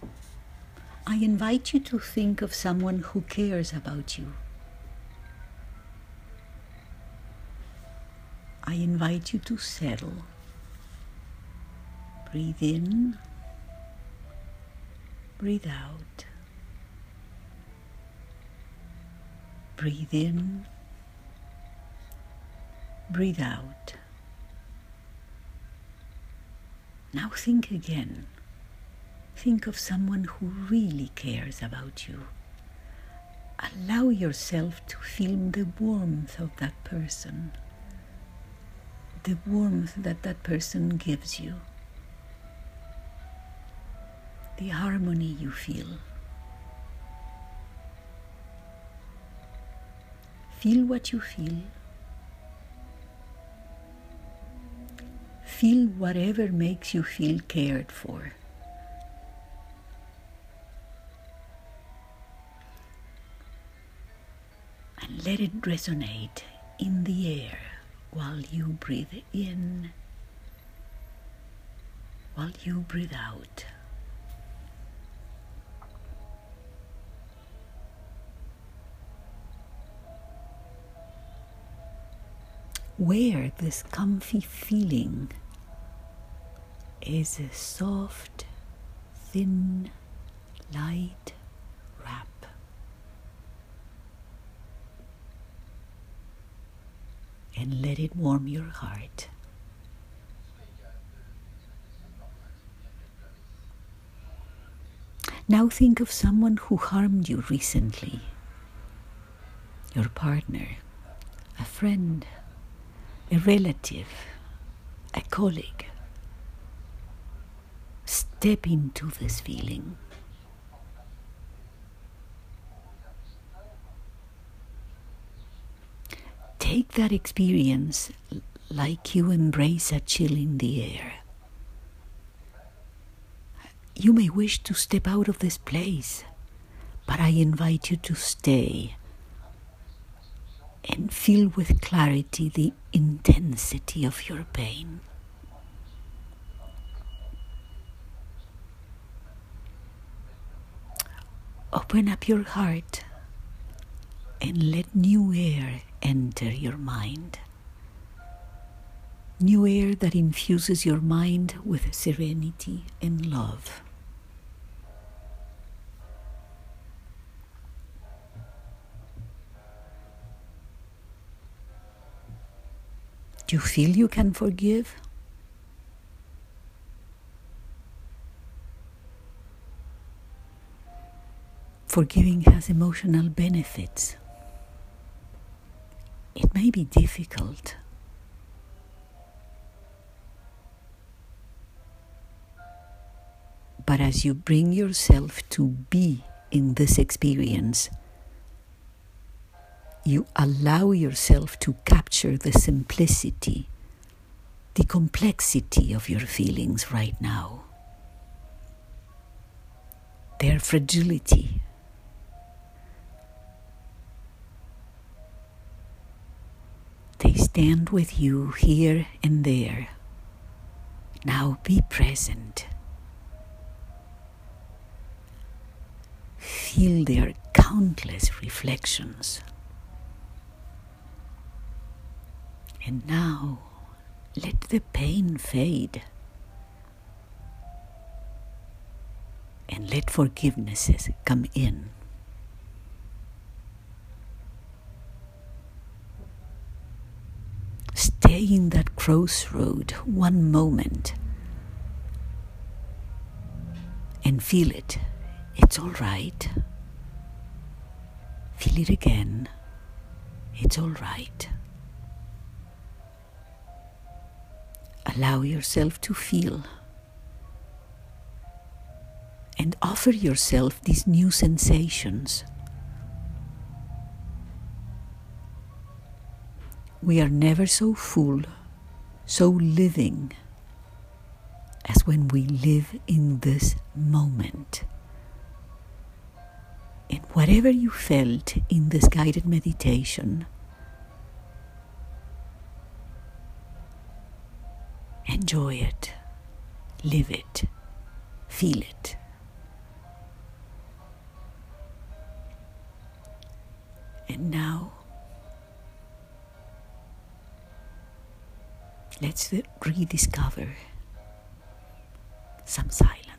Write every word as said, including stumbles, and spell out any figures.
I invite you to think of someone who cares about you. I invite you to settle. Breathe in, breathe out. Breathe in, breathe out. Now think again. Think of someone who really cares about you. Allow yourself to feel the warmth of that person, the warmth that that person gives you, the harmony you feel. Feel what you feel. Feel whatever makes you feel cared for. And let it resonate in the air while you breathe in, while you breathe out. Where this comfy feeling is a soft, thin, light wrap. And let it warm your heart. Now think of someone who harmed you recently. Your partner, a friend, a relative, a colleague. Step into this feeling. Take that experience like you embrace a chill in the air. You may wish to step out of this place, but I invite you to stay and feel with clarity the intensity of your pain. Open up your heart and let new air enter your mind. New air that infuses your mind with serenity and love. Do you feel you can forgive? Forgiving has emotional benefits. It may be difficult. But as you bring yourself to be in this experience, you allow yourself to capture the simplicity, the complexity of your feelings right now, their fragility. They stand with you here and there. Now be present. Feel their countless reflections. And now, let the pain fade. And let forgivenesses come in. Stay in that crossroad one moment and feel it. It's all right. Feel it again. It's all right. Allow yourself to feel and offer yourself these new sensations. We are never so full, so living, as when we live in this moment. And whatever you felt in this guided meditation, enjoy it, live it, feel it. And now, let's rediscover some silence.